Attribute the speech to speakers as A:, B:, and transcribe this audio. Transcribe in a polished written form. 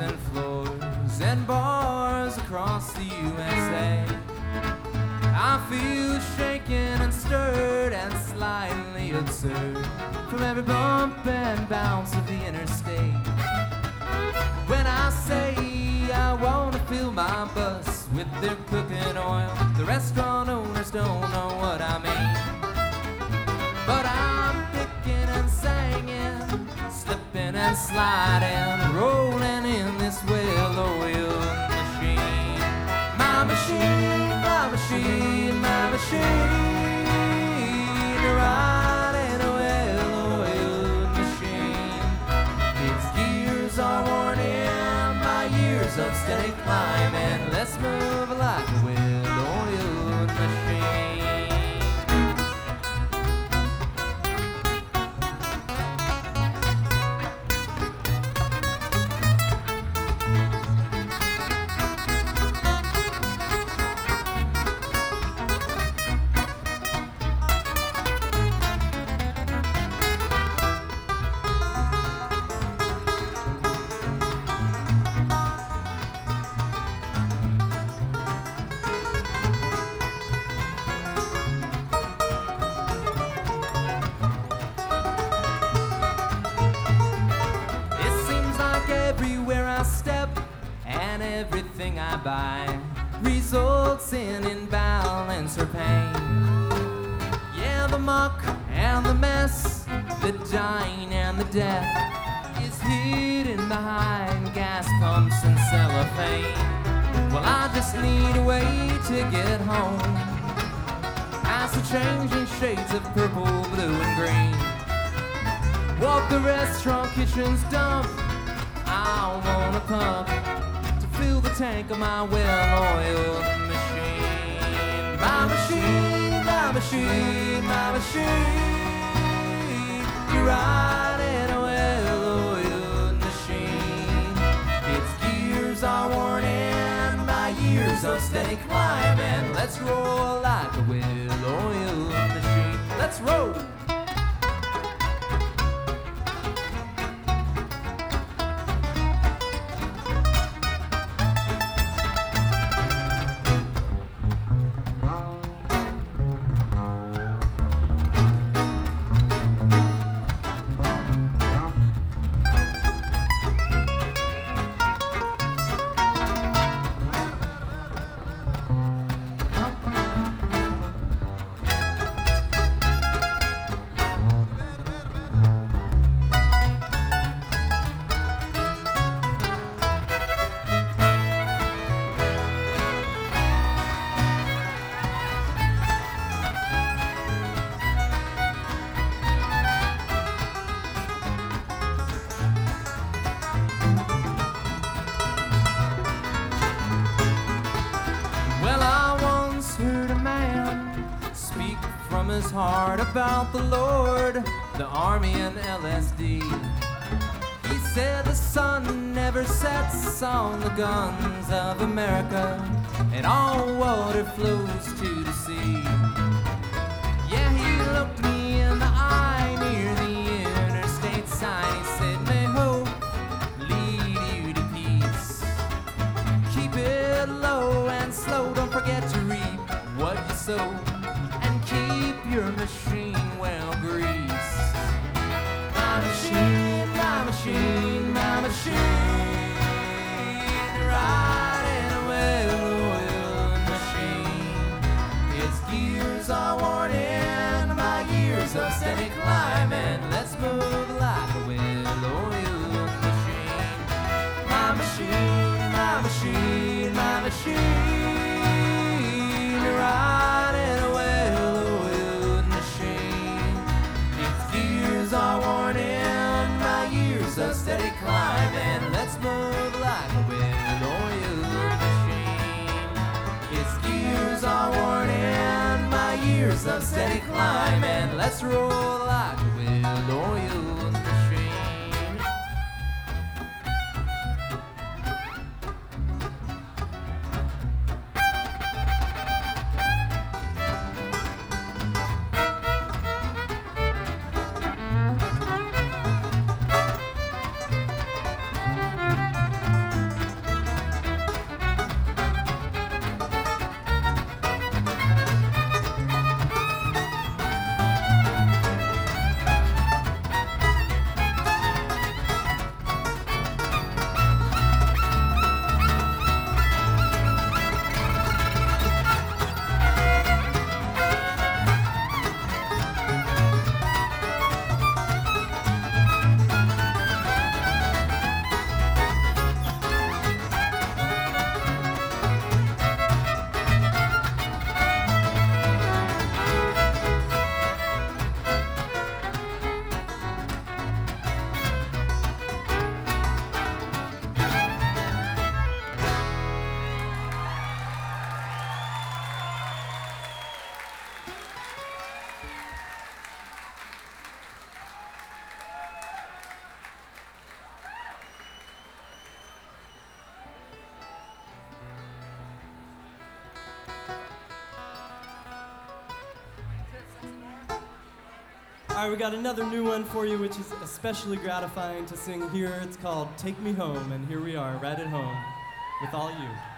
A: and floors and bars across the USA. I feel shaken and stirred and slightly absurd from every bump and bounce of the interstate. When I say I wanna fill my bus with their cooking oil, the restaurant owners don't know what I mean. But I'm picking and singing, slipping and sliding, rolling in this well-oiled machine. My machine, my machine, my machine, riding a well-oiled machine. Its gears are worn in, my years of steady climbing. Let's move like a well-oiled machine. Everywhere I step and everything I buy results in imbalance or pain. Yeah, the muck and the mess, the dying and the death is hidden behind gas pumps and cellophane. Well, I just need a way to get home as the changing shades of purple, blue, and green walk the restaurant kitchen's dump. I want a pump to fill the tank of my well-oiled machine. My machine, my machine, my machine, you're riding a well-oiled machine. Its gears are worn in, my years of steady climbing. Let's roll like a well-oiled machine. Let's roll. From his heart about the Lord, the army, and LSD. He said the sun never sets on the guns of America, and all water flows to the sea. Yeah, he looked me in the eye near the interstate sign. He said, may hope lead you to peace. Keep it low and slow, don't forget to reap what you sow. Keep your machine well greased. My machine, my machine, my machine, riding a well-oiled machine. Its gears are worn in, my years of steady climbing. Let's move like a well-oiled machine. My machine, my machine, my machine, riding a well-oiled machine. Its gears are worn in, my years of steady climbing. Let's move like a well-oiled machine. Its gears are worn in, my years of steady climbing. Let's roll like a well-oiled machine.
B: All right, we got another new one for you, which is especially gratifying to sing here. It's called Take Me Home, and here we are, right at home, with all you.